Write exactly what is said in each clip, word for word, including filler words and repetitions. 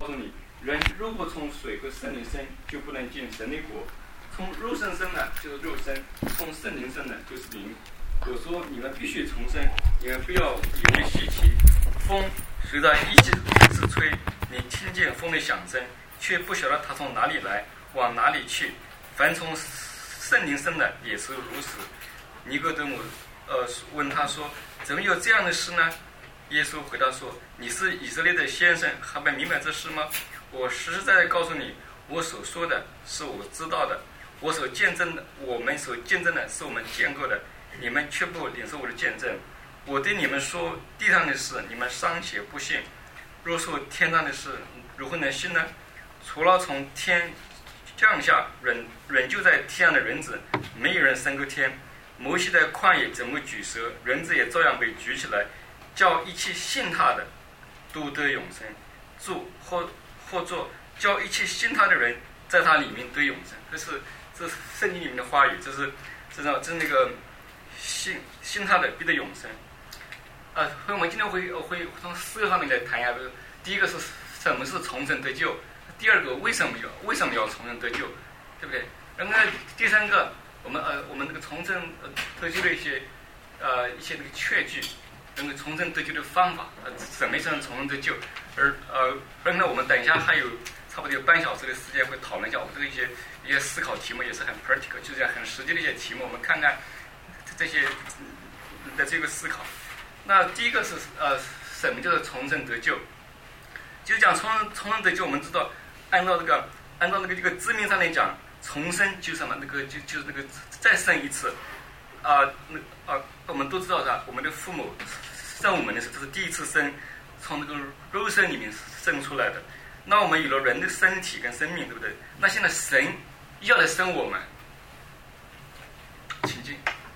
诉你，人如果从水和圣灵生，就不能进神的国。从肉身生呢，就是肉身；从圣灵生呢，就是灵。我说你们必须重生，你们不要以为稀奇。风随着一直一直吹，你听见风的响声，却不晓得它从哪里来，往哪里去。凡从圣灵生的也是如此。尼哥底母呃问他说：“怎么有这样的事呢？”耶稣回答说：“你是以色列的先生，还不明白这事吗？我实实在在告诉你，我所说的是我知道的，我所见证的，我们所见证的是我们见过的，你们却不领受我的见证。我对你们说地上的事，你们尚且不信；若说天上的事，如何能信呢？除了从天降下人人就在天上的人子，没有人升过天。摩西在旷野怎么举蛇，人子也照样被举起来，叫一切信他的都得永生。做或或做叫一切信他的人在他里面得永生。这是这是圣经里面的话语，这是这是这是那个信信他的必得永生。啊，所以我们今天会会从四个方面来谈一下。第一个是什么是重生得救，第二个为什么要为什么要重生得救，对不对？然后第三个，我们呃我们那个重生得救的一些呃一些那个确据，那个重生得救的方法，呃怎么样重生得救？而呃而呢我们等一下还有差不多有半小时的时间会讨论一下我们这个一些一些思考题目，也是很 practical， 就是很实际的一些题目，我们看看这些的这个思考。那第一个是呃什么叫做重生得救？就是讲重生重生得救，我们知道按照这个按照那个这个字面上来讲，重生就是什么？那个就就是那个再生一次啊，那啊我们都知道啥？我们的父母生我们的时候，这是第一次生，从那个肉身里面生出来的。那我们有了人的身体跟生命，对不对？那现在神要来生我们，请进。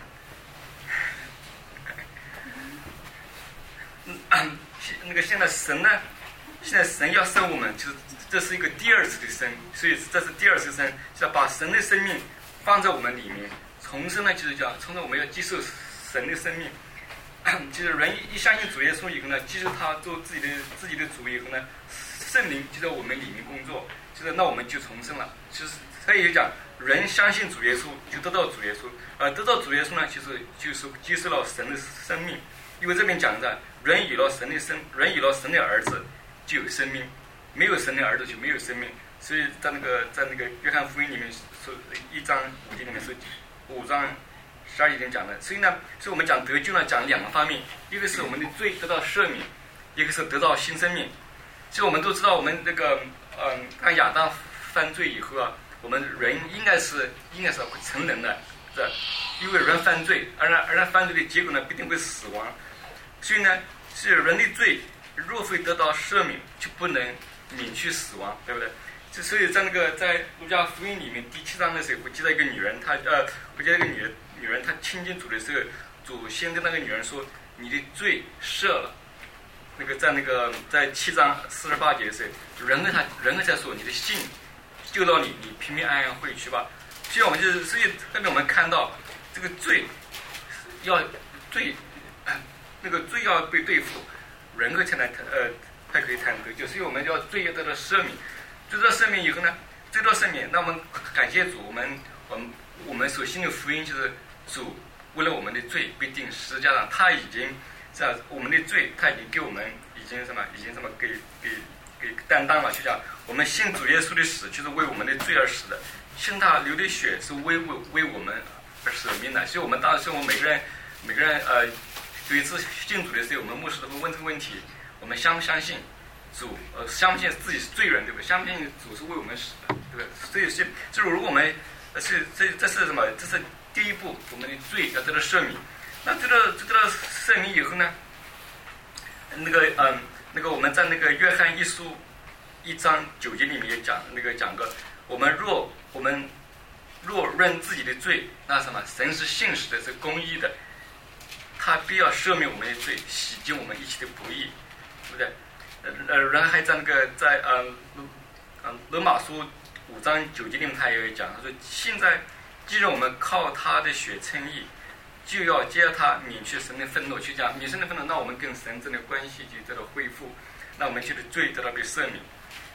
嗯，那个现在神呢？现在神要生我们，就是这是一个第二次的生，所以这是第二次生，是要把神的生命放在我们里面。重生呢，就是讲重生，我们要接受神的生命。就是人一相信主耶稣以后呢，接受他做自己的自己的主以后呢，圣灵就在我们里面工作，就是那我们就重生了。就是所以讲，人相信主耶稣就得到主耶稣，而得到主耶稣呢，其实就是接受了神的生命。因为这边讲的，人有了神的生，人有了神的儿子就有生命，没有神的儿子就没有生命。所以在那个在那个约翰福音里面说一章五节里面说五章十二节里面讲的。所以呢，所以我们讲得救呢，讲两个方面，一个是我们的罪得到赦免，一个是得到新生命。所以我们都知道，我们这个嗯，当亚当犯罪以后啊，我们人应该是应该是会成人的，是因为人犯罪，而呢而呢犯罪的结果呢，必定会死亡。所以呢，是人的罪若非得到赦免，就不能免去死亡，对不对？就所以在那个在路加福音里面第七章的时候，我记得一个女人，她呃，我记得一个女人女人她亲近主的时候，主先跟那个女人说：“你的罪赦了。”那个在那个在七章四十八节的时候，人和他人和才说：“你的信救到你，你平平安安回去吧。”所以我们就是所以那边我们看到这个罪要罪。那个罪要被对付，人和才能呃才可以谈得救，所以我们要罪要得到赦免，罪得到赦免以后呢，罪得到赦免，那我们感谢主，我们我们我们所信的福音就是主为了我们的罪被钉十字架上，他已经在我们的罪，他已经给我们已经什么，已经什么给给给担当了，就像我们信主耶稣的死就是为我们的罪而死的，信他流的血是为为为我们而舍命的，所以我们当时我们每个人每个人呃。有一次信主的时候，我们牧师都会问这个问题：我们相不相信主？呃，相不相信自己是罪人，对不对？相不相信主是为我们死的，对不对？所以是，就是如果我们呃是这这是什么？这是第一步，我们的罪要得到赦免。那得到得到赦免以后呢？那个嗯、呃，那个我们在那个约翰一书一章九节里面也讲那个讲过，我们若我们若认自己的罪，那什么？神是信实的，是公义的。他必要赦免我们的罪，洗净我们一切的不义，对不对？呃，然后还在那个在呃呃罗马书五章九节里面他也有讲，他说现在既然我们靠他的血称义，就要接他免去神的愤怒，去讲免神的愤怒，那我们跟神之间的关系就得到恢复，那我们就的罪得到被赦免。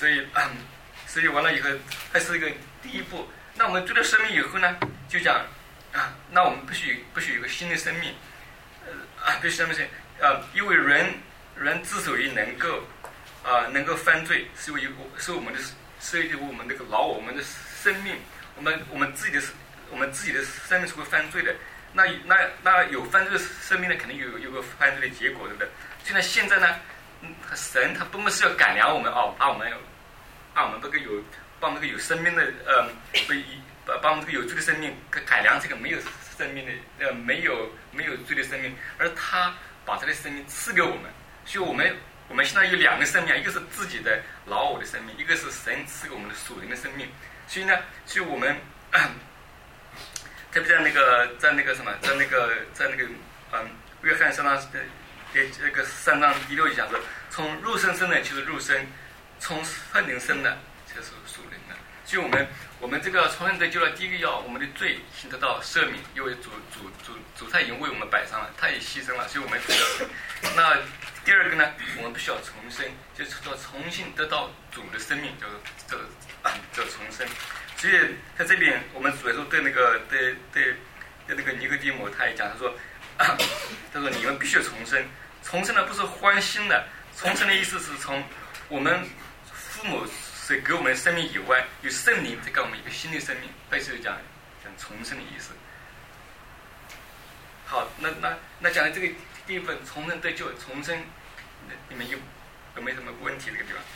所以，嗯，所以完了以后，还是一个第一步。那我们罪的生命以后呢，就讲啊，那我们必须必须有一个新的生命，呃啊，必须什么是啊？因为人人之所以能够啊能够犯罪，是因为是我们的是因为我们这个老我，我们的生命，我们我们自己的我们自己的生命是会犯罪的。那那那有犯罪的生命呢，肯定有有个犯罪的结果，对不对？现在现在呢，嗯，神他不光是要改良我们哦，把我们把我们这个有把我们这个有生命的呃不把把我们这个有罪的生命改良这个没有生命的呃没有没有罪的生命，而他把他的生命赐给我们，所以我们我们现在有两个生命，一个是自己的老我的生命，一个是神赐给我们的属灵的生命。所以呢，所以我们。特别在那个在那个什么，在那个在那个嗯，约翰三章的这个三章第六节讲说，从肉身生的就是肉身，从圣灵生的就是属灵的。所以我们我们这个重生得救了，第一个要我们的罪先得到赦免，因为主主主主他已经为我们摆上了，他也牺牲了，所以我们得到。那第二个呢，我们必须要重生，就是说重新得到主的生命，就是这个叫重生。所以在这边，我们主耶稣对那个对对对那个尼哥底母，他也讲，他说，啊、他说你们必须要重生。重生呢不是欢欣的，重生的意思是从我们父母是给我们生命以外，有圣灵再给我们一个新的生命，类似于讲讲重生的意思。好，那那那讲的这个第一部分重生得救，重生，你们有有没有什么问题这个地方？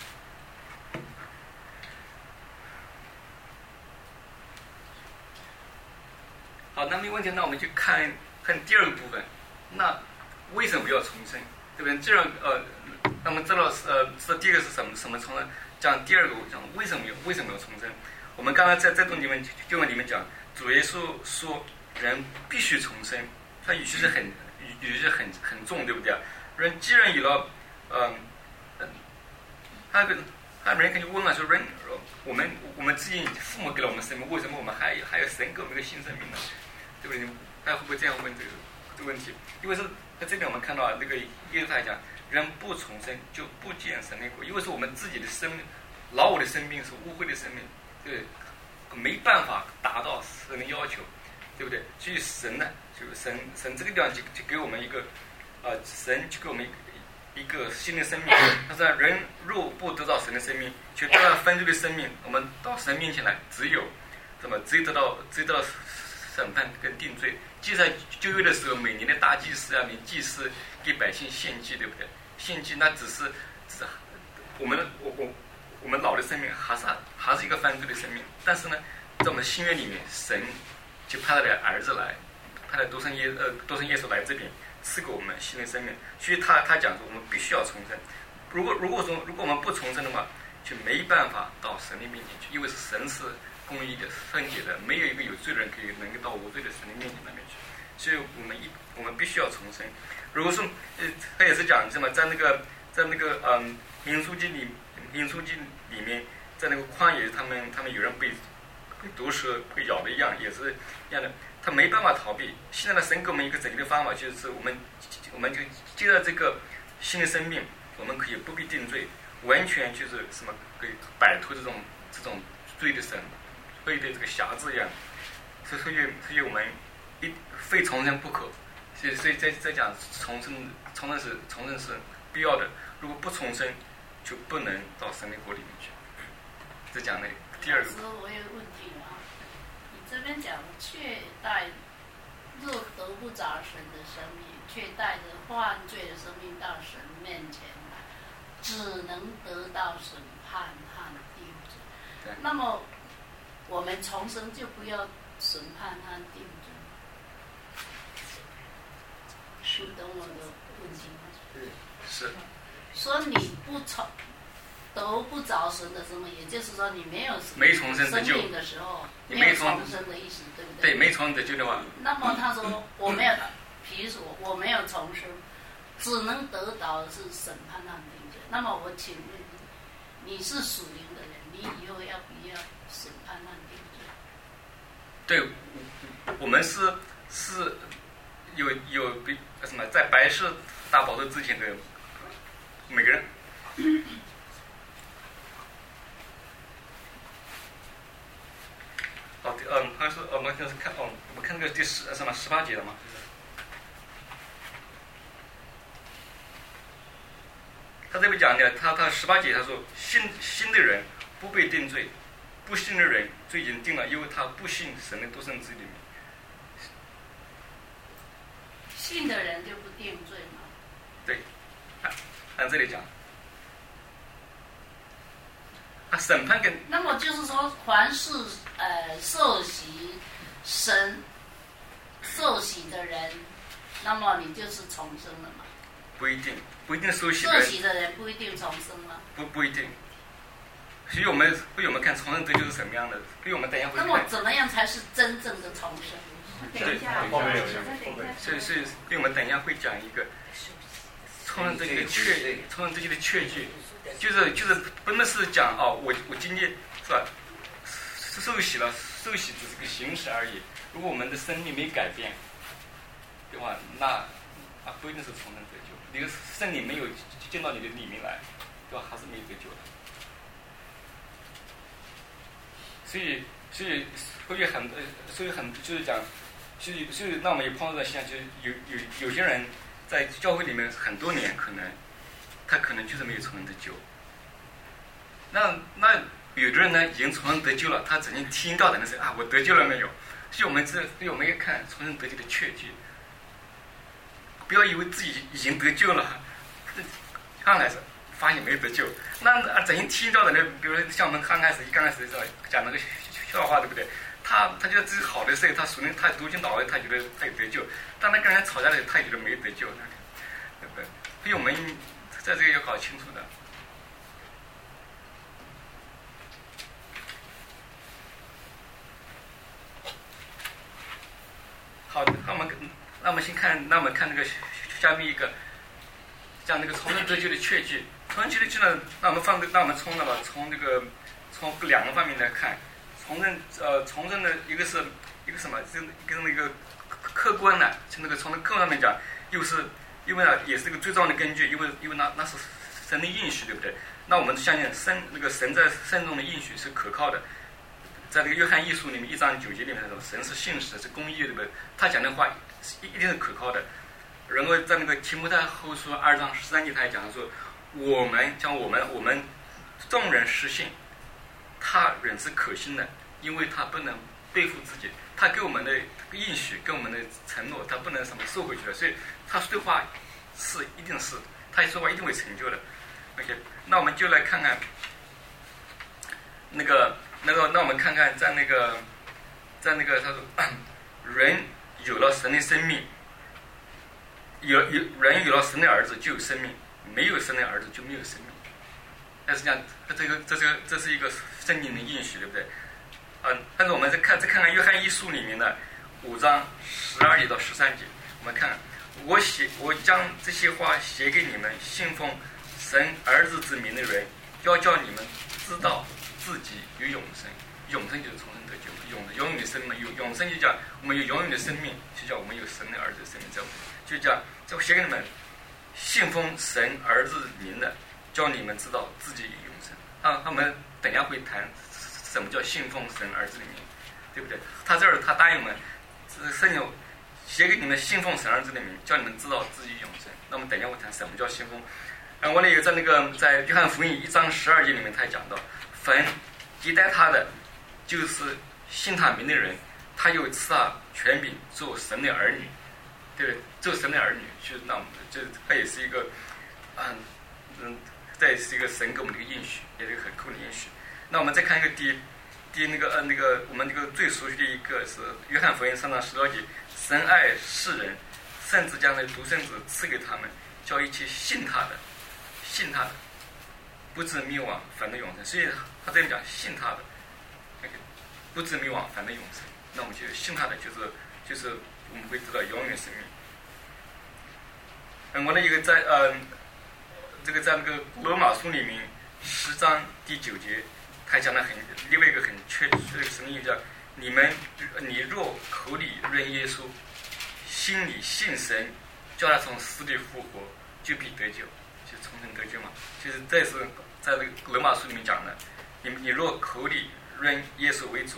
好，那没问题，那我们就看看第二个部分。那为什么要重生？对不对？这样呃，那么知道呃，这第一个是什么什么重生？讲第二个，我讲为什么要为什么要重生？我们刚刚在这种里面经文里面讲，主耶稣说人必须重生，他语气是很语气是很很重，对不对？人既然有了嗯嗯，他个他人肯定问了，说人我们我们自己父母给了我们生命，为什么我们还还有神给我们一个新生命呢？对不对？他会不会这样问这个这个问题？因为是在这边我们看到那个耶稣来讲，人不重生就不见神的国，因为是我们自己的生命，老我的生命是污秽的生命，对，没办法达到神的要求，对不对？所以神呢，就神神这个地方就就给我们一个啊、呃，神就给我们一个一个新的生命。他说人若不得到神的生命，却得到犯罪的生命，我们到神面前来，只有什么？只有得到只有得到审判跟定罪。就在旧约的时候，每年的大祭司啊，你祭司给百姓献祭，对不对？献祭那只是只是我们我我我们老的生命还是还是一个犯罪的生命，但是呢，在我们新约里面，神就派他的儿子来，派了独生耶呃独生耶稣来这边赐给我们新的生命。所以他他讲说，我们必须要重生。如果如果说如果我们不重生的话，就没办法到神的面前去，因为是神是公义的、圣洁的，没有一个有罪的人可以能够到无罪的神的面前那边去。所以我们一我们必须要重生。如果说呃，他也是讲什么，在那个在那个嗯民数记里民数记里面，在那个旷野，他们他们有人被被毒蛇被咬的一样，也是一样的，他没办法逃避。现在的神给我们一个拯救的方法，就是我们我们就接到这个新的生命，我们可以不必定罪，完全就是什么可以摆脱这种这种罪的神，罪的这个辖制一样。所以所以所以我们一非重生不可。所以所以在在讲重生重生是重生是必要的，如果不重生，就不能到神的国里面去。这讲的第二个。 老师，我有问题了啊！你这边讲却带若得不着神的生命，却带着犯罪的生命到神面前来，只能得到审判和定罪。那么我们重生就不要审判和定罪，你懂我的问题吗？ 是。 说你不重得不着神的生命，也就是说你没有没重生得救生命的时候， 你没重生的意思，对不对？ 对，没重生得救的话。 那么他说我没有，比如说我没有重生，只能得到的是审判和定罪。那么我请问你，你是属灵的人，你以后要不要审判和定罪？ 对，我们是是有有比什么在白色大宝座之前的每个人。 嗯，他说我们就是看哦，我们看这个第十什么十八节了吗？他这边讲的，他他十八节他说信信的人不被定罪，不信的人罪已经定了，因为他不信神的独生子里面。 信的人就不定罪吗？ 对，按按这里讲，啊，审判跟那么就是说，凡是呃受洗神受洗的人，那么你就是重生了嘛？ 不一定，不一定受洗的受人， 洗的人不一定重生吗？ 不不一定。所以我们所以我们看重生得救是什么样的？所以我们等一下会看。 那么怎么样才是真正的重生？ 等一下， 后面有一下， 所以所以所以我们等一下会讲一个重生得救的确重生得救的确据，就是就是不能是讲哦，我我今天是吧，受洗了，受洗只是个形式而已。如果我们的生命没改变的话，那啊不一定是重生得救。你的圣灵没有进到你的里面来，对吧？还是没得救的。所以，所以，所以很，呃，所以很就是讲，所以，所以，那我们也碰到的现象，就是有有有些人在教会里面很多年，可能他可能就是没有重生得救。那那有的人呢，已经重生得救了，他曾经听到的那是啊，我得救了没有？所以我们这，所以我们要看重生得救的确据。不要以为自己已经得救了，刚开始发现没得救，那啊，曾经听到的那，比如说像我们刚开始一刚开始的时候讲那个笑话，对不对？他他觉得自己好的时候，他属灵，他读经祷告，他觉得他有得救；当他跟人吵架的时候，他觉得没得救，对不对？所以我们在这个要搞清楚的。好的，那我们那我们先看，那我们看那个下面一个，讲那个重生得救的确据。重生得救呢，那我们放，那我们从那么从这个从两个方面来看，重生呃重生的一个是一个什么，跟跟那个客观的，从那个从那个客观上面讲，又是因为呢也是一个最重要的根据，因为因为那那是神的应许，对不对？那我们相信神那个神在圣中的应许是可靠的。在这个约翰一书里面一章九节里面说，神是信实的，是公义的，对不对？他讲的话一一定是可靠的。然后在那个提摩太后书二章十三节，他还讲说，我们像我们我们众人实信，他人是可信的，因为他不能背负自己，他给我们的应许跟我们的承诺，他不能什么收回去的，所以他说的话是一定是，他一说话一定会成就的。OK， 那我们就来看看那个。那个，那我们看看，在那个，在那个，他说，人有了神的生命，有有人有了神的儿子就有生命，没有神的儿子就没有生命。但是讲，这个，这个，这是一个圣经的应许，对不对？嗯，但是我们再看，再看看约翰一书里面的五章十二节到十三节，我们看，我写，我将这些话写给你们信奉神儿子之名的人，要叫你们知道。自己有永生，永生就是重生得救，永永远的生命，有永生就叫我们有永远的生命，就叫我们有神的儿子的生命在我们，就叫这写给你们信奉神儿子名的，叫你们知道自己有永生。啊，他们等一下会谈什么叫信奉神儿子的名，对不对？他这儿他答应我们，圣经写给你们信奉神儿子的名，叫你们知道自己永生。那么等一下会谈什么叫信奉。嗯，我那个在那个在约翰福音一章十二节里面，他也讲到。凡接待他的，就是信他名的人，他又赐他权柄做神的儿女，对不对？做神的儿女，就是那，这他也是一个，嗯嗯，这也是一个神给我们的一个应许，也是一个很酷的应许。那我们再看一个第第那个呃那个我们这个最熟悉的一个是约翰福音三章十二节，神爱世人，甚至将那独生子赐给他们，叫一切信他的，信他的。不至灭亡，反得永生。所以他这样讲，信他的，那个不至灭亡，反得永生。那我们就信他的，就是就是我们会知道永远生命。嗯，我的一个在呃，这个在那个罗马书里面十章第九节，他讲的很另外一个很确这个什么意思？叫你们你若口里认耶稣，心里信神，叫他从死里复活，就必得救，就重生得救嘛。就是这是。在这个罗马书里面讲的，你你若口里认耶稣为主，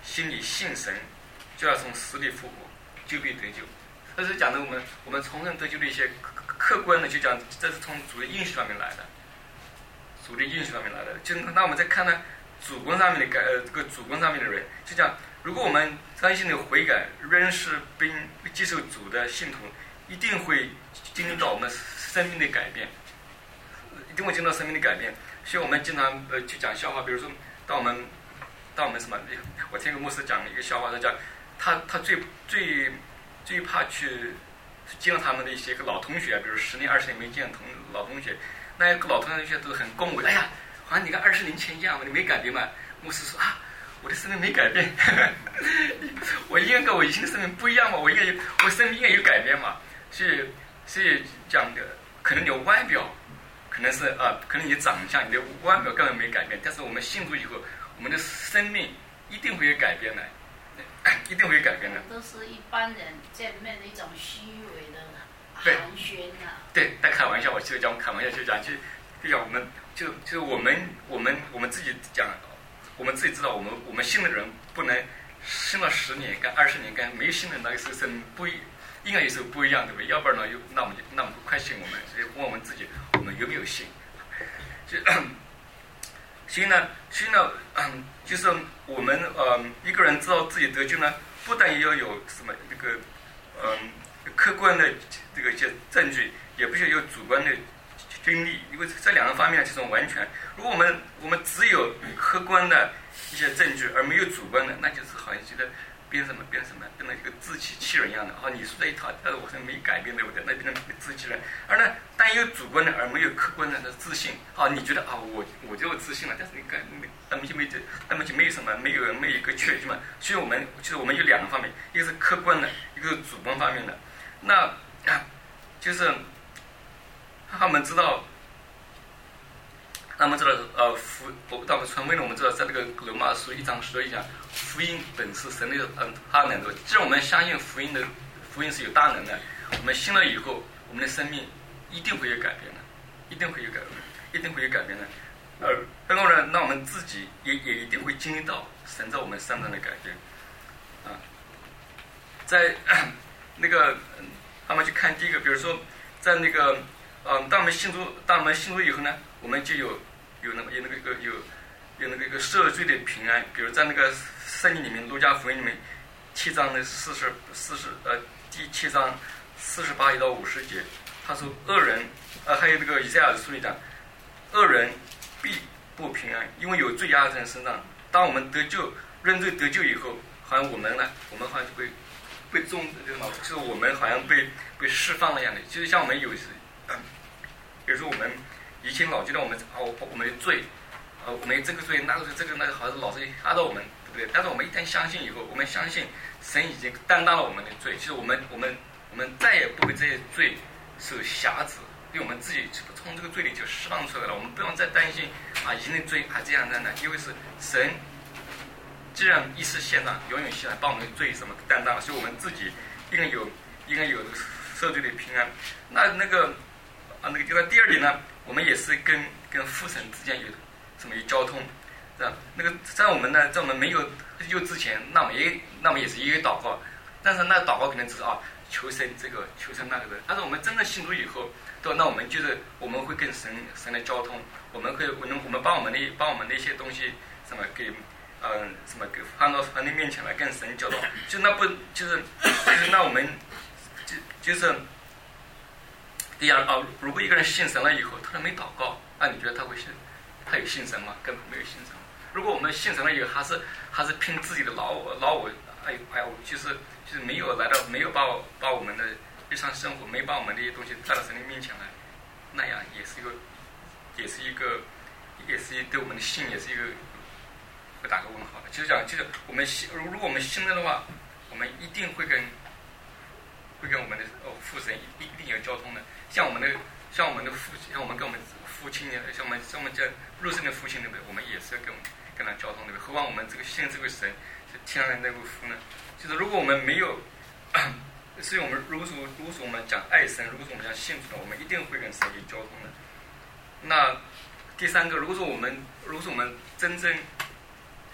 心里信神，就要从死里复活，就必得救。这是讲的我们我们重生得救的一些客观的，就讲这是从主的应许上面来的，主的应许上面来的。就那我们再看呢，主观上面的改呃这个主观上面的人，就讲如果我们真心的悔改、认识并接受主的信徒，一定会经历到我们生命的改变，一定会经历到生命的改变。所以我们经常呃去讲笑话，比如说当我们当我们什么，我听个牧师讲一个笑话，他讲他他最最最怕去见到他们的一些个老同学，比如十年二十年没见同老同学，那个老同学都很恭维，哎呀，好像你跟二十年前一样，你没改变嘛？牧师说啊，我的生命没改变，我应该跟我以前的生命不一样嘛，我应该有我生命应该有改变嘛。所以所以讲的可能你的外表可能是啊，可能你的长相、你的外表根本没改变，但是我们信主以后，我们的生命一定会有改变的，一定会有改变的。 都是一般人见面的一种虚伪的寒暄啊。 对，在开玩笑，我就讲开玩笑就讲，就就讲我们就就我们我们我们自己讲，我们自己知道，我们我们信的人不能信了十年跟二十年跟没有信的那个时候生命不一。应该也是不一样，对不对？要不然呢，又那我们就那我们快信我们，所以问我们自己，我们有没有信？就所以呢，所以呢，嗯，就是我们呃一个人知道自己得救呢，不但要有什么这个嗯客观的这个一些证据，也必须有主观的经历，因为这两个方面呢，这种完全，如果我们我们只有客观的一些证据，而没有主观的，那就是好像觉得。变什么变什么，变成一个自欺欺人一样的。哦，你说这一套，但是我是没改变，对不对？那变成自欺欺人。而呢，但有主观的，而没有客观的自信。哦，你觉得啊、哦，我我就有自信了，但是你看，那么就没这，那么就没有什么，没有没有一个确据嘛。所以我们其实我们有两个方面，一个是客观的，一个是主观方面的。那啊，就是他们知道。那我们知道，呃，福，我到了传闻呢，我们知道，在这个罗马书一章十多讲，福音本是神的嗯大能的。既然我们相信福音的，福音是有大能的，我们信了以后，我们的生命一定会有改变的，一定会有改变，一定会有改变的。而然后呢，那我们自己也也一定会经历到神在我们身上的改变。啊，在那个他们去看第一个，比如说在那个。嗯，当我们信主，当我们信主以后呢，我们就有有那么有那个有有那个一个赦罪的平安。比如在那个圣经里面，路加福音里面七章的四十四十呃第七章四十八一到五十节，他说恶人呃还有这个以赛亚的书里讲，恶人必不平安，因为有罪压在人身上。当我们得救认罪得救以后，好像我们呢，我们好像就被被中就是我们好像被被释放了一样的，就是像我们有时。嗯，比如说我们以前老觉得我们哦我们的罪，呃我们这个罪那个罪这个那个好像老是压到我们，对不对？但是我们一旦相信以后，我们相信神已经担当了我们的罪，其实我们我们我们再也不会这些罪受辖制，因为我们自己从这个罪里就释放出来了，我们不用再担心啊以前的罪啊这样这样的，因为是神既然一次献上永远献上，把我们的罪什么担当了，所以我们自己应该有应该有赦罪的平安。那那个。啊，那个就在第二点呢，我们也是跟跟父神之间有什么有交通，这样那个在我们呢，在我们没有有之前，那么也那么也是也有祷告，但是那祷告可能只是啊求神这个求神那个的，但是我们真正信主以后，对吧？那我们就是我们会跟神神的交通，我们会我们我们把我们的把我们的一些东西什么给嗯、呃、什么给放到神的面前来跟神交通，就那不就是就是那我们就就是。第二啊，如果一个人信神了以后，他没祷告，那你觉得他会信？他有信神吗？根本没有信神。如果我们信神了以后，还是还是凭自己的老我老我，哎哎呦，就是就是没有来到，没有把把我们的日常生活，没把我们这些东西带到神的面前来，那样也是一个，也是一个，也是对我们的信也是一个，会打个问号的。就是讲，就是我们信，如如果我们信了的话，我们一定会跟。会跟我们的哦父神一一定有交通的，像我们的像我们的父像我们跟我们父亲的，像我们像我们这肉身的父亲对不对？我们也是要跟跟他交通对不对？何况我们这个信这位神是天上的那位父呢？就是如果我们没有，所以我们如果说如果说我们讲爱神，如果说我们讲信主呢，我们一定会跟神有交通的。那第三个，如果说我们如果说我们真正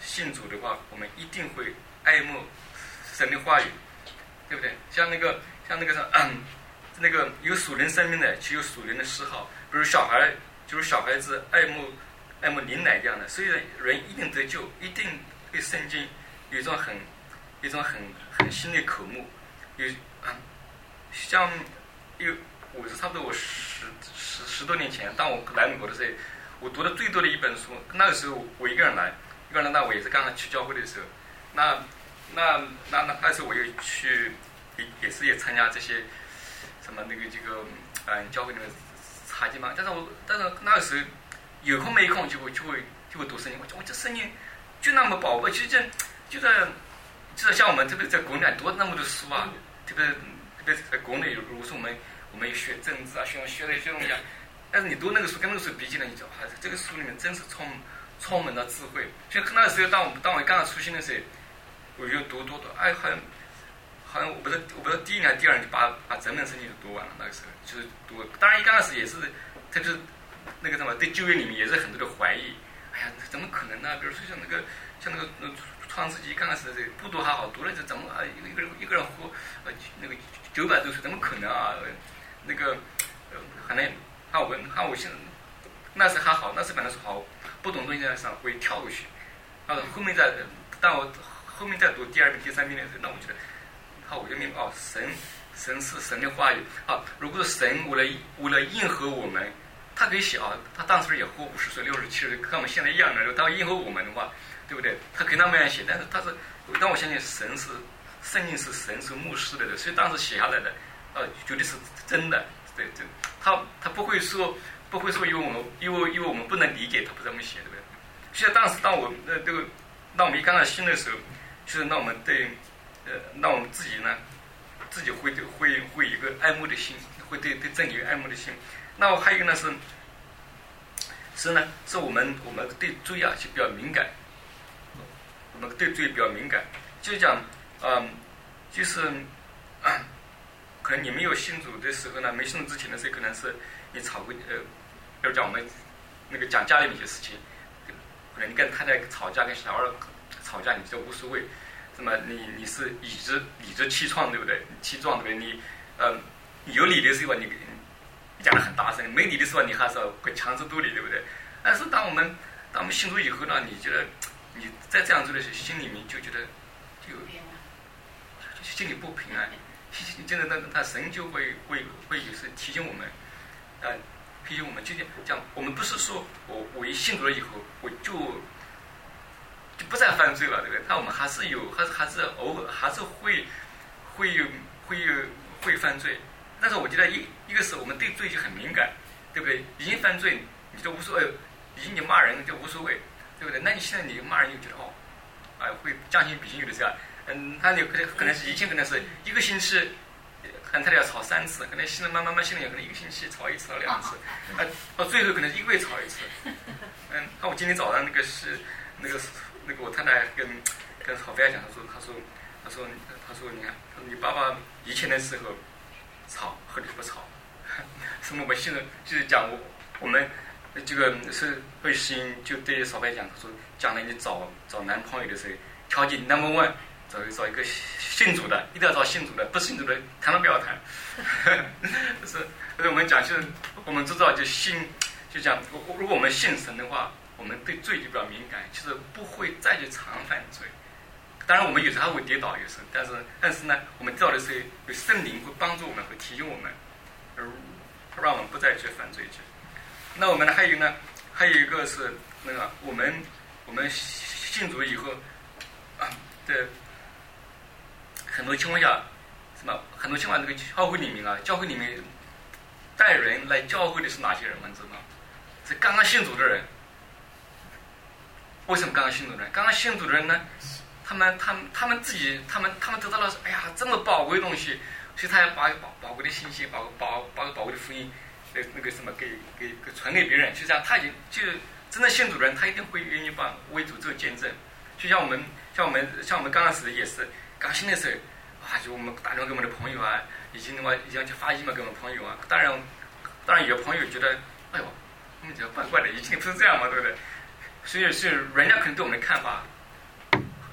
信主的话，我们一定会爱慕神的话语，对不对？像那个像那个什么，嗯，那个有属灵生命的，其有属灵的嗜好，比如小孩，就是小孩子爱慕爱慕灵奶一样的。所以人一定得救，一定对圣经有一种很一种很很新的渴慕。有嗯，像有我是差不多我十十十多年前，当我来美国的时候，我读的最多的一本书，那个时候我一个人来，一个人来，那我也是刚刚去教会的时候，那那那那那时候我又去也也是也参加这些什么那个这个嗯教会里面茶经嘛，但是我但是那个时候有空没空就会就会就会读圣经，我我这圣经就那么宝贵，其实这就在就是像我们特别在国内读那么多书啊，特别特别在国内，如果说我们我们学政治啊，学学的学东西啊，但是你读那个书跟那个书比起来，你就还是这个书里面真是充充满了智慧。所以那个时候，当我当我刚刚出现的时候，我就读读读，哎，好像好像我不知道我不知道第一年第二年就把把整本圣经就读完了。那个时候就是读，当然一刚开始也是，特别是那个什么对旧约里面也是很多的怀疑。哎呀，怎么可能呢？比如说像那个像那个呃创世纪刚开始的时候不读还好，读了这怎么啊一个一个人一个人活呃那个九百多岁，怎么可能啊？那个呃可能啊我啊我现在那时还好，那时本来是好不懂东西上会跳过去，啊后面再当我后面再读第二遍第三遍的时候，那我觉得好我就明白哦，神神是神的话语啊。如果神为了为了应和我们，他可以写啊，他当时也活五十岁六十七十，跟我们现在一样的，他应和我们的话，对不对？他可以那么样写，但是他是当我相信神是圣经是神是牧师的，所以当时写下来的呃绝对是真的。对对，他他不会说不会说因为我们因为因为我们不能理解他不这么写，对不对？所以当时当我呃这个当我们一刚开始信的时候，就是让我们对呃让我们自己呢自己会会会有一个爱慕的心，会对对真理有爱慕的心。那我还有一个呢是是呢是我们我们对罪啊就比较敏感，我们对罪比较敏感，就讲嗯就是。啊可能你没有信主的时候呢，没信主之前的时候，可能是你吵过呃，比如讲我们那个讲家里面一些事情，可能你跟太太吵架，跟小孩吵架，你就无所谓。那么你你是理直理直气壮，对不对？气壮对不对？你呃有理的时候你你讲得很大声，没理的时候你还是会强词夺理，对不对？但是当我们当我们信主以后呢，你觉得你在这样做的时候，心里面就觉得就就心里不平安。现在那那神就会会会有时提醒我们，呃，提醒我们，就像讲，我们不是说我我一信主了以后，我就就不再犯罪了，对不对？但我们还是有，还是还是偶尔还是会会有会有会犯罪。但是我觉得一一个是我们对罪就很敏感，对不对？已经犯罪你就无所谓，已经你骂人就无所谓，对不对？那你现在你骂人就觉得哦，啊、呃、会将心比心，有的时候。嗯，他有可能可能是以前可能是一个星期，跟他俩吵三次，可能现在慢慢慢现在可能一个星期吵一次两次，啊，到最后可能一个月吵一次。嗯，那我今天早上那个是那个那个我太太跟跟郝飞讲，他说他说他说他说你看，他说你爸爸以前的时候吵和你不吵，什么我们现在就是讲我我们这个是会心就对郝飞讲，他说将来你找找男朋友的时候，条件 number one。找找一个信主的，一定要找信主的，不信主的谈都不要谈。就是就是我们讲，就是我们知道，就信，就讲，如果我们信神的话，我们对罪就比较敏感，就是不会再去常犯罪。当然，我们有时候还会跌倒，有时候，但是但是呢，我们跌倒的时候，有圣灵会帮助我们，会提醒我们，而让我们不再去犯罪去。那我们呢，还有呢，还有一个是那个我们我们信主以后啊的。很多情况下，什么很多情况，这个教会里面啊，教会里面带人来教会的是哪些人？你知道吗？是刚刚信主的人。为什么刚刚信主的人？刚刚信主的人呢？他们、他们、他们自己，他们、他们得到了，哎呀，这么宝贵的东西，所以他要把宝宝贵的信息，把宝把宝贵的福音，呃，那个什么，给给给传给别人。就这样，他已经就真的信主的人，他一定会愿意帮为主做见证。就像我们，像我们，像我们刚开始也是。刚信的时候，啊，就我们打电话给我们的朋友啊，已经的话已经去发 email 给我们朋友啊。当然，当然有朋友觉得，哎呦，我们觉得怪怪的，以前不是这样嘛，对不对？所以是人家可能对我们的看法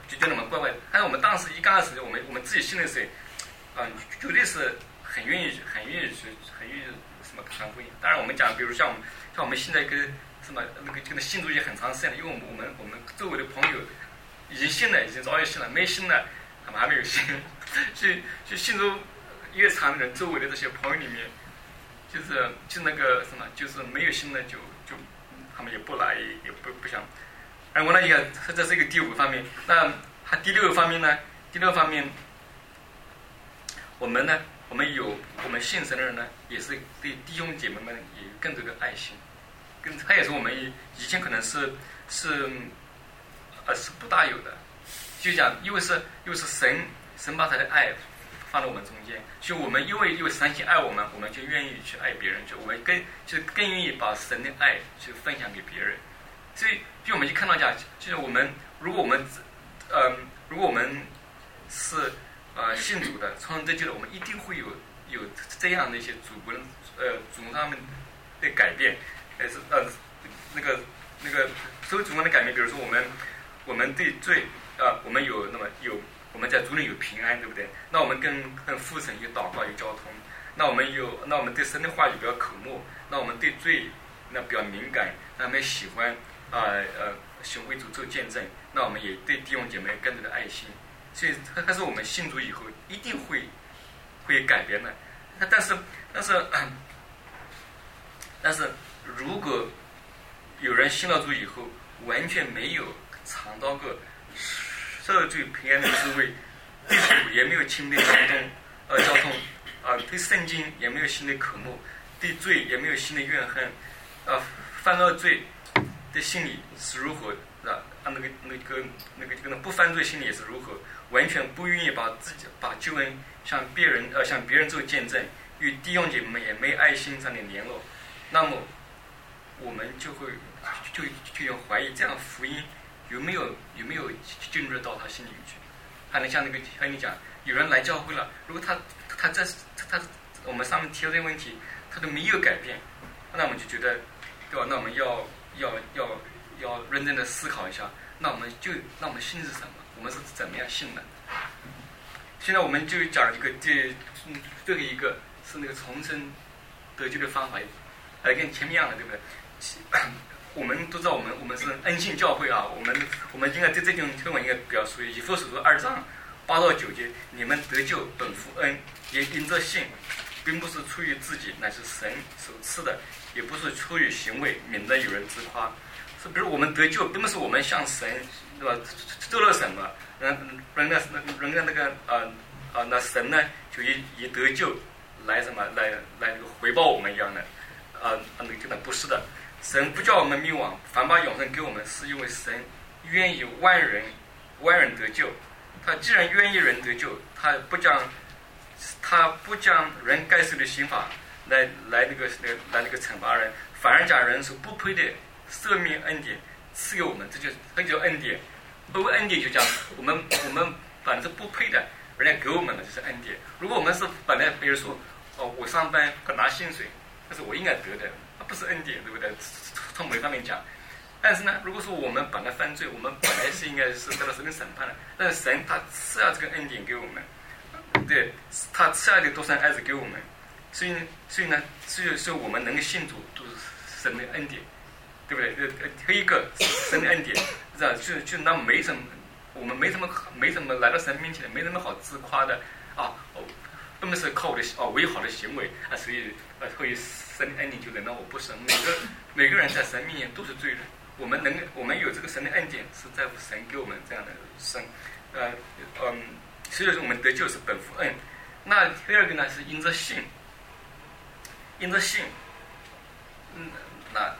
就觉得我们怪怪的。但是我们当时一刚开始，我们我们自己信的时候，嗯、呃，绝对是很愿意、很愿意去、很愿意什么传福音。当然，我们讲，比如像我们像我们现在跟什么那个这个信主也很长时间了，因为我们我们我们周围的朋友已经信了，已经早已信了，没信的他们还没有信，所以就信主越长的人，周围的这些朋友里面，就是就那个什么，就是没有信的就就他们也不来，也不不想。而我呢，也这是一个第五个方面。那它第六个方面呢？第六个方面，我们呢，我们有我们信神的人呢，也是对弟兄姐妹们也有更多的爱心。跟他也是我们以前可能是是呃是不大有的，就讲因为是因为是神神把他的爱放在我们中间，所以我们因为因为神先爱我们，我们就愿意去爱别人，就我们更就更愿意把神的爱去分享给别人。所以就我们就看到讲，就是我们如果我们呃如果我们是呃信主的重生得救的，我们一定会有有这样的一些主观呃主观上面的改变。还是呃，那个那个所有主观的改变，比如说我们我们对罪呃，我们有那么有我们在主里有平安，对不对？那我们跟跟父神有祷告有交通，那我们有那我们对神的话语比较渴慕，那我们对罪那比较敏感，那我们喜欢啊 呃, 呃行为主做见证，那我们也对弟兄姐妹更多的爱心，所以它是我们信主以后一定会会改变的。但是但是但是。如果有人信了主以后，完全没有尝到过赦罪平安的滋味，对主也没有亲密的交通，呃，交通，啊、呃，对圣经也没有新的渴慕，对罪也没有新的怨恨，啊，犯了罪的心理是如何啊？啊，那个那个那个那个不犯罪心理也是如何？完全不愿意把自己把救恩向别人呃向别人做见证，与弟兄姐妹也没爱心上的联络，那么。我们就会就就要怀疑这样福音有没有有没有进入到他心里去？还能像那个和你讲，有人来教会了，如果他他这他, 他我们上面提到这个问题，他都没有改变，那我们就觉得，对吧？那我们要要要要认真的思考一下，那我们就那我们信是什么？我们是怎么样信的？现在我们就讲一个这这个一个是那个重生得救的方法，呃，跟前面一样的，对不对？我们都知道，我们我们是恩信教会啊，我们我们应该对这种经文应该比较熟悉。以弗所书二章八到九节，你们得救本乎恩，也因着信，并不是出于自己，乃是神所赐的，也不是出于行为，免得有人自夸。是比如我们得救，并不是我们向神，对吧？做了什么，人人家人家那个呃呃那神呢，就以以得救来什么来来那个回报我们一样的，呃那个真的不是的。神不叫我们灭亡，反把永生给我们，是因为神愿意万人万人得救。他既然愿意人得救，他不将他不将人该受的刑罚来来那个来那个惩罚人，反而将人所不配的赦免恩典赐给我们，这就这就叫恩典。不过恩典就讲我们我们反正是不配的，人家给我们的就是恩典。如果我们是本来比如说哦，我上班可拿薪水，那是我应该得的。不是恩典，对不对？从某一方面讲，但是呢，如果说我们本来犯罪，我们本来是应该是得到神的审判的，但是神他赐下这个恩典给我们，对，他赐下的多生爱子给我们，所以所以呢，所以所以我们能够信主都是神的恩典，对不对？呃，第一个神的恩典，是吧？就就那没什么，我们没什么没什么来到神面前的，没什么好自夸的啊。哦，不能是靠我的哦为好的行为啊，所以呃会神的恩典就轮到我，不是每个每个人在神面前都是罪人。我们能我们有这个神的恩典，是在乎神给我们这样的生，呃嗯，所以说我们得救是本乎恩。那第二个呢是因着信，因着信，嗯，那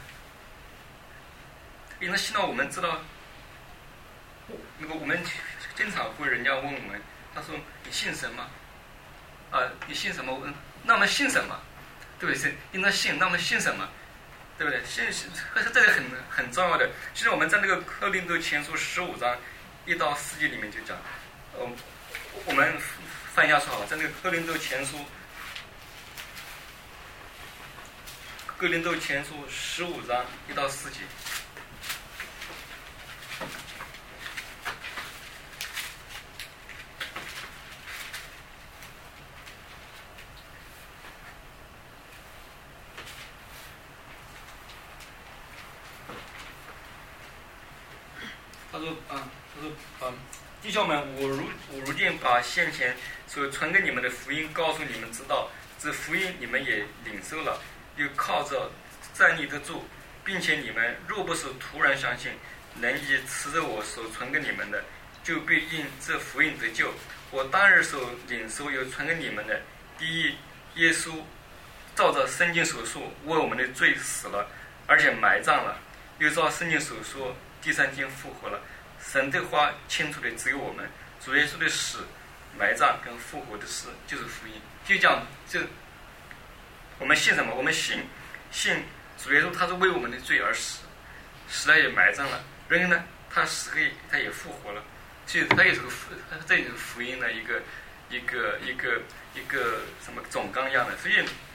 因着信呢，我们知道，那个我们经常会人家问我们，他说你信神吗？啊，你信什么？那我们信什么？对不对？是因着信，那我们信什么？对不对？信这个很很重要的。其实我们在那个哥林多前书十五章一到四节里面就讲，呃，我们翻一下说好，在那个哥林多前书，哥林多前书十五章一到四节。 他说啊，他说啊，弟兄们，我如我如今把先前所传给你们的福音告诉你们知道，这福音你们也领受了，又靠着站立得住，并且你们若不是突然相信，能以持着我所传给你们的，就必因这福音得救。我当日所领受又传给你们的，第一，耶稣照着圣经所说为我们的罪死了，而且埋葬了，又照圣经所说第三天复活了。神的话清楚的指给我们，主耶稣的死、埋葬跟复活的事就是福音。就讲就我们信什么？我们信信主耶稣，他是为我们的罪而死，死了也埋葬了，然后呢，他死后他也复活了，所以他也是个福，这也是福音的一个一个一个一个什么总纲一样的。所以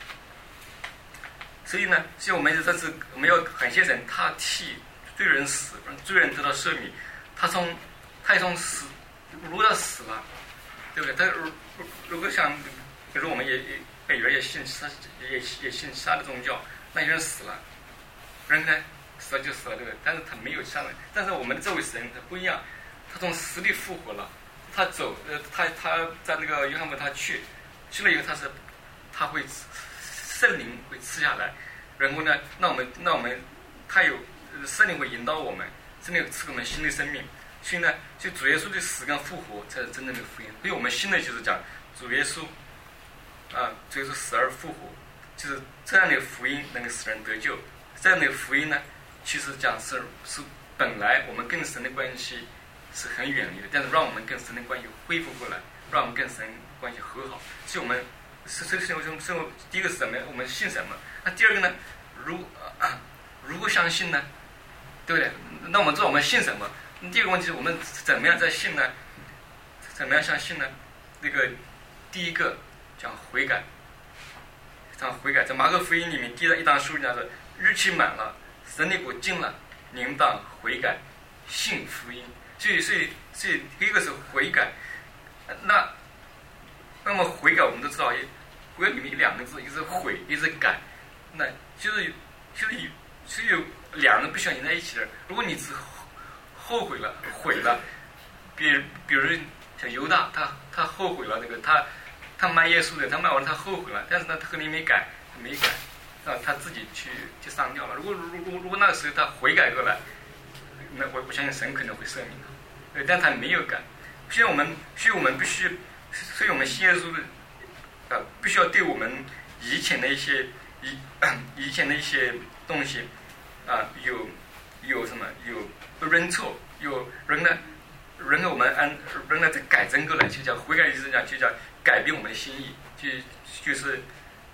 所以呢，所以我们这次我们要感谢神，他替罪人死，让罪人得到赦免。他从他也从死如果死了，对不对？他如如果像比如我们也也有人也信其他也也信其他的宗教，那有人死了，人呢死了就死了，对不对？但是他没有其他人。但是我们的这位神他不一样，他从死里复活了，他走呃他他在那个约翰福音他去去了以后，他是他会圣灵会赐下来，然后呢，那我们那我们他有圣灵会引导我们。真的赐给我们新的生命，所以呢，就主耶稣的死跟复活才是真正的福音。所以我们信的就是讲主耶稣啊，主耶稣死而复活，就是这样的福音能够使人得救。这样的福音呢，其实讲是是本来我们跟神的关系是很远离的，但是让我们跟神的关系恢复过来，让我们跟神关系和好。所以我们是这个生活中生活，第一个是什么？我们信什么？那第二个呢？如啊，如果相信呢？对不对？那我们知道我们信什么？第二个问题是我们怎么样在信呢？怎么样相信呢？那个第一个讲悔改，讲悔改，在马可福音里面第一章书里讲说，日期满了，神的国近了，您当悔改，信福音。所以，所以，所以第一个是悔改。那那么悔改我们都知道，悔改里面有两个字，一个是悔，一个是改。那就是就是是有两个必须要连在一起的。如果你只后悔了、悔了，比比如像犹大，他他后悔了，那个他他卖耶稣的，他卖完了他后悔了，但是呢，他后面没改，没改，啊，他自己去去上吊了。如果如如如果那个时候他悔改过来，那我我相信神可能会赦免他，对，但他没有改。所以我们，所以我们必须，所以我们信耶稣的，呃，必须要对我们以前的一些以以前的一些东西。啊，有有什么有认错，有人呢，人呢我们按人呢再改正过来，就叫悔改，意思讲就叫改变我们的心意，就就是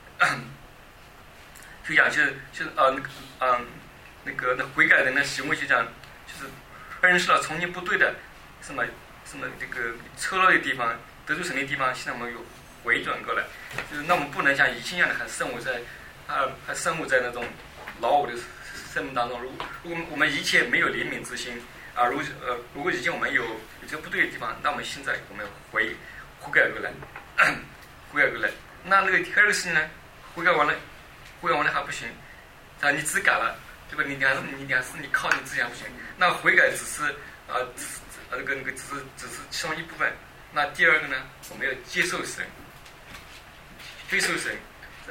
就讲就是就是呃那个嗯、呃、那个那悔改人的行为就讲就是认识了从前不对的什么什么这个错了的地方，得罪神的地方，现在我们有回转过来，就是那我们不能像以前一样的还生活在啊还生活在那种老我的生命当中，如果如果我们以前没有怜悯之心啊，如呃如果以前我们有有些不对的地方，那我们现在我们悔悔改过来，悔改过来。那那个第二个事情呢，悔改完了，悔改完了还不行，啊，你只改了，对吧？你你还是你你还是你靠你自己还不行。那悔改只是啊，只那个那个只是只是其中一部分。那第二个呢，我们要接受神，接受神，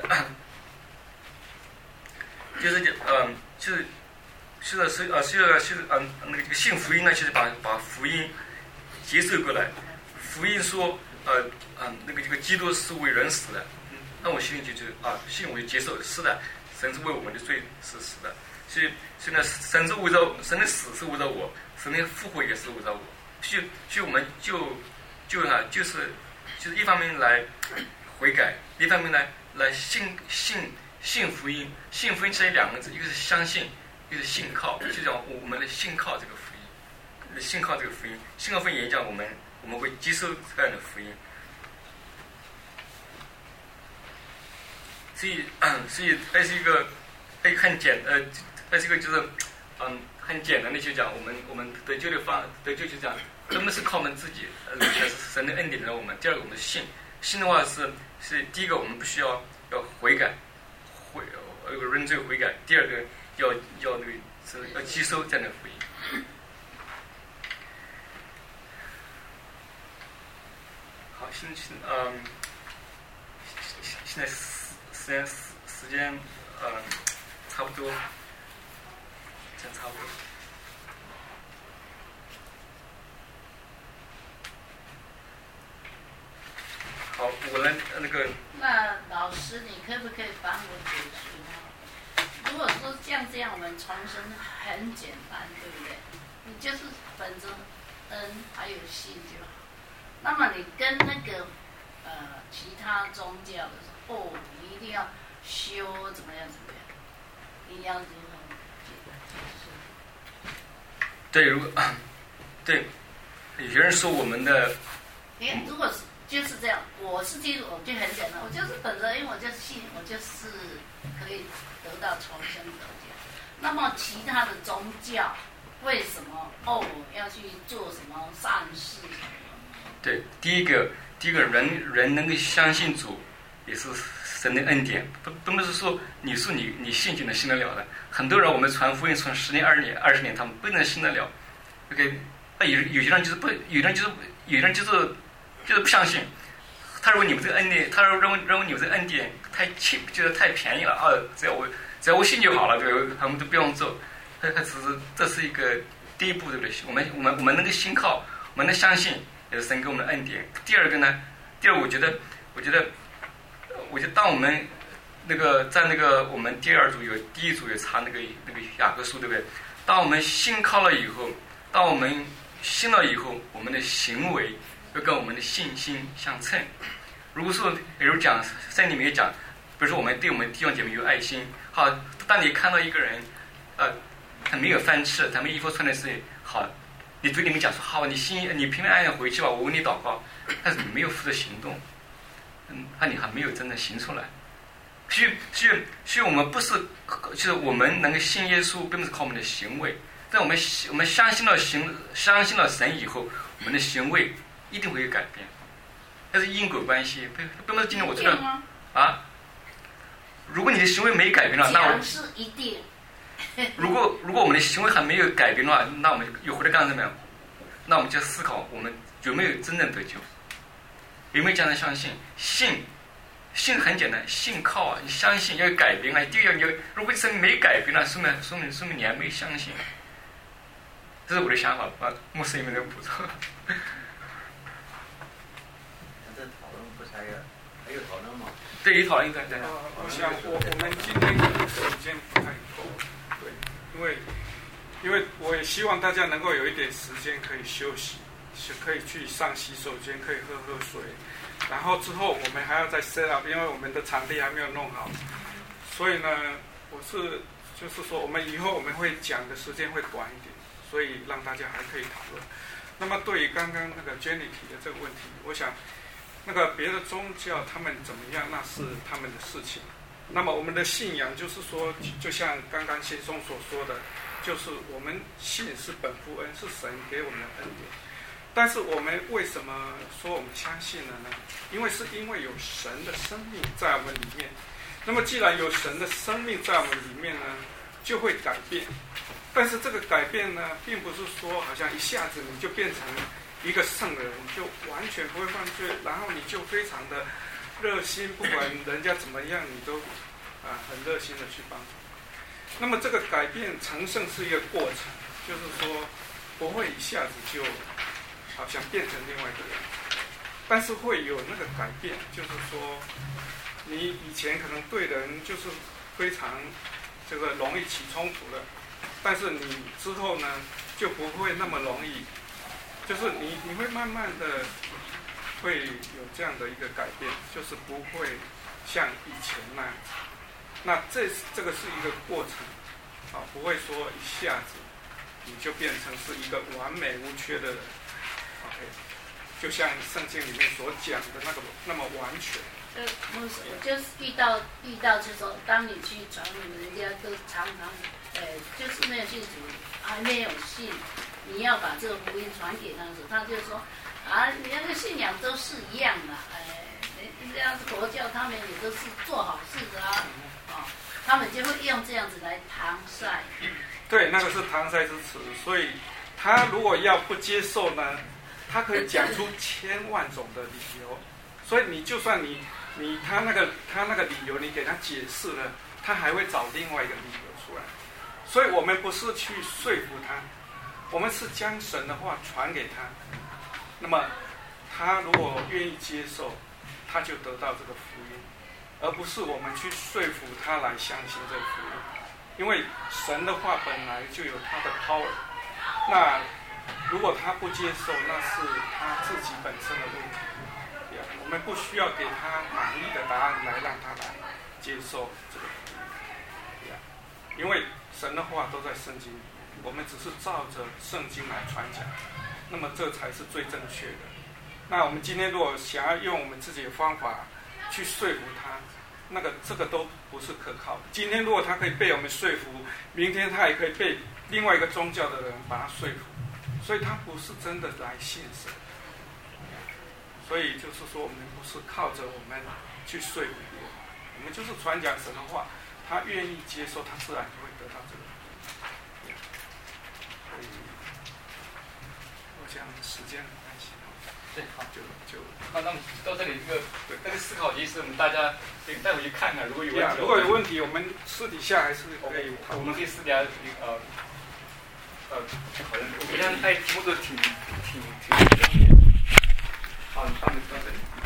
就是讲嗯。呃是，是的，是呃，是的，是嗯，那个这个信福音呢，就是把把福音接受过来。福音说，呃，嗯，那个这个基督是为人死的，嗯，那我心里就就啊，信我就接受，是的，神是为我们的罪是死的，所以，所以呢，神是为着神的死是为着我，神的复活也是为着我，所以，所以我们就就啊，就是就是一方面来悔改，一方面呢来信信。信福音，信福音是两个字，一个是相信，一个是信靠，就讲我们的信靠这个福音，信靠这个福音，信靠福音也讲我们我们会接受这样的福音。所以，嗯、所以这是一个，这很简呃，这是一个就是嗯很简单的就讲我们我们得救的方得救就讲，根本是靠我们自己，呃，是神的恩典让我们。第二个我们信，信的话是是第一个我们必须要要悔改。悔呃认罪悔改，第二个要要那个是要接受这样的福音。 现现嗯，现在时时间时间嗯差不多，这样差不多。好，我来那个。 那老师，你可不可以帮我解释呢？如果说像这样，我们重生很简单，对不对？你就是本着恩还有信就好。那么你跟那个呃其他宗教的时候，哦，你一定要修怎么样怎么样，你要如何解释？ 对，如果对，有些人说我们的， 哎，如果是。就是这样，我是基督徒，就很简单，我就是本着，因为我就信，我就是可以得到重生得救。那么其他的宗教为什么哦要去做什么善事？ 对，第一个，第一个人人能够相信主，也是神的恩典，不不是说你说你你信就能信得了的。很多人我们传福音传十年、二十年、二十年，他们不能信得了。OK， 那有有些人就是不，有人就是有人就是。就是不相信，他认为你们这个恩典，他认为认为你们这个恩典太轻，就是太便宜了啊！只要我只要我信就好了，对吧？他们都不用做，他他只是这是一个第一步，对不对？我们我们我们能够信靠，我们能相信，也是神给我们的恩典。第二个呢，第二我觉得，我觉得，我觉得当我们那个在那个我们第二组有第一组有查那个那个雅各书，对不对？当我们信靠了以后，当我们信了以后，我们的行为。要跟我们的信心相称。如果说，比如讲圣经里面讲，比如说我们对我们弟兄姐妹有爱心，好，当你看到一个人，呃，他没有饭吃，他们衣服穿的是好，你对你们讲说好，你心你平平安安回去吧，我为你祷告，但是你没有付出行动，嗯，那你还没有真正行出来。所以，所以，所以我们不是，就是我们能够信耶稣，并不是靠我们的行为，但我们我们相信了行，相信了神以后，我们的行为。一定会有改变，这是因果关系。不不是今天我知道啊，如果你的行为没改变了，那我是一定。 如果如果我们的行为还没有改变的话，那我们又回来干什么呀？那我们就要思考，我们有没有真正得救？有没有这样的相信？信，信很简单，信靠啊，你相信要有改变啊。第二，你如果生命没改变了，说明说明说明你还没相信。这是我的想法啊，牧师有没有补充？ 还有讨论吗？ 对，有讨论一个。对。 呃，我想我我们今天可能时间不太够，对，因为因为我也希望大家能够有一点时间可以休息，是可以去上洗手间，可以喝喝水，然后之后我们还要再 set up， 因为我们的场地还没有弄好，所以呢，我是就是说我们以后我们会讲的时间会短一点，所以让大家还可以讨论。那么对于刚刚那个 Jenny 提的这个问题，我想。那个别的宗教他们怎么样，那是他们的事情。那么我们的信仰就是说，就像刚刚先生所说的，就是我们信是本乎恩，是神给我们的恩典。但是我们为什么说我们相信了呢？因为是因为有神的生命在我们里面。那么既然有神的生命在我们里面呢，就会改变。但是这个改变呢，并不是说好像一下子你就变成一个圣人，就完全不会犯罪，然后你就非常的热心，不管人家怎么样，你都啊很热心的去帮助。那么这个改变成圣是一个过程，就是说不会一下子就好像变成另外一个人，但是会有那个改变，就是说你以前可能对人就是非常这个容易起冲突的，但是你之后呢就不会那么容易。就是你你会慢慢的会有这样的一个改变，就是不会像以前那样。那这这个是一个过程，啊，不会说一下子你就变成是一个完美无缺的人 ，OK， 就像圣经里面所讲的那个那么完全。 呃，我我就是遇到遇到这种，当你去传福音，人家都常常，呃，就是没有信主，还没有信。你要把这个福音传给他的时候，他就说啊，你那个信仰都是一样的，哎，这样子佛教他们也都是做好事的啊，哦，他们就会用这样子来搪塞。 对，那个是搪塞之词，所以他如果要不接受呢， 他可以讲出千万种的理由，所以你就算你你他那个他那个理由你给他解释了，他还会找另外一个理由出来。所以我们不是去说服他，我们是将神的话传给他。那么他如果愿意接受，他就得到这个福音，而不是我们去说服他来相信这个福音。因为神的话本来就有他的 power， 那如果他不接受，那是他自己本身的问题。我们不需要给他满意的答案来让他来接受这个福音。因为神的话都在圣经里，我们只是照着圣经来传讲，那么这才是最正确的。那我们今天如果想要用我们自己的方法去说服他，那个这个都不是可靠的。今天如果他可以被我们说服，明天他也可以被另外一个宗教的人把他说服，所以他不是真的来信神。所以就是说，我们不是靠着我们去说服别人，我们就是传讲神的话，他愿意接受，他自然就会得到这个。所以，我想时间很关系， 对，好， 就就好，那么到这里这个这个思考题是我们大家可以带回去看看，如果有问题， 如果有问题，我们私底下还是可以讨论。 我们可以私底下呃呃去讨论。我觉得带题目都挺挺挺。好，你到到这里。